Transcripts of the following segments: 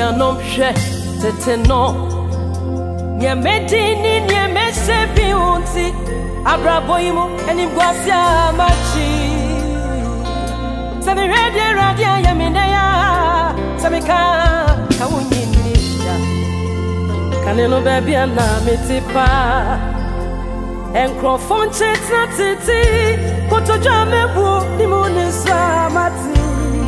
nuanom hwe tete no nye medini nye mesebi unti abraboyimo eni gwasia machi sami radia ya mineya sami ka wunyini ya kaneno baby na mitipa enkrofon chetra titi kotoja mebu limonesa mati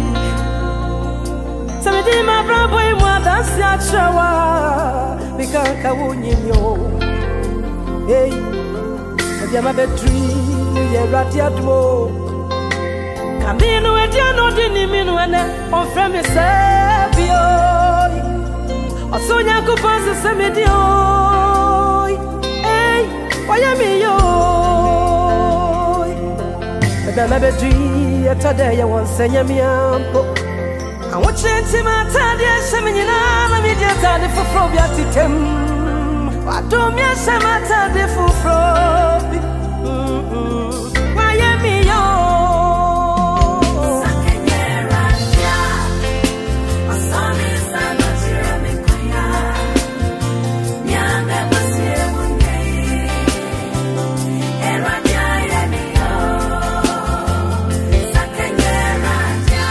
sami di ma braboyimo adansi achawa bikanka wunyinyo hey dia ma betri ye radia dmo kamino edia no dini minu ene on frame sabio osonya ko pase semedio hey oya mi yo dia ma betri etade ye won senya mi ampo I want you to my tadia seminina na media tade for frobia titem wa do mi asema tade for frobi why am yo sakanyera ya asami sana tira me kuya nyanga basie munye era ya mi yo sakanyera ya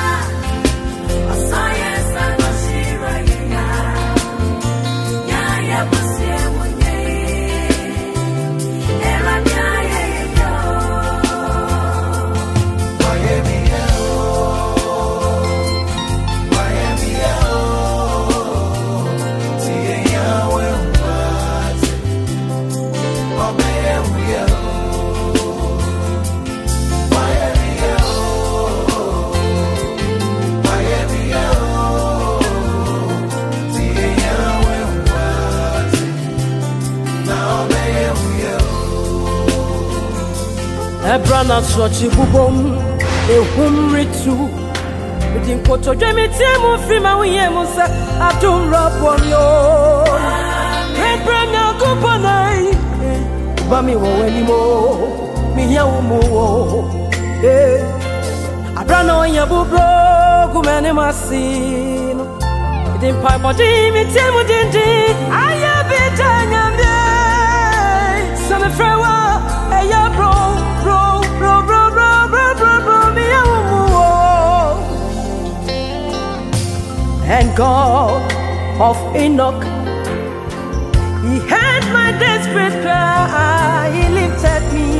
Ebrana sochi bubom ehumritu Udin koto dwemi tiemu fima uyemu se Adum rabonyo Ebrana kuponai Bami wawenimo Miya umuwo Abrana wanya bubro Kumene masino Udin paipo dimi tiemu dindi Aya bita nyambye Same frewa Eya bro And God of Enoch, He heard my desperate cry, He lifted me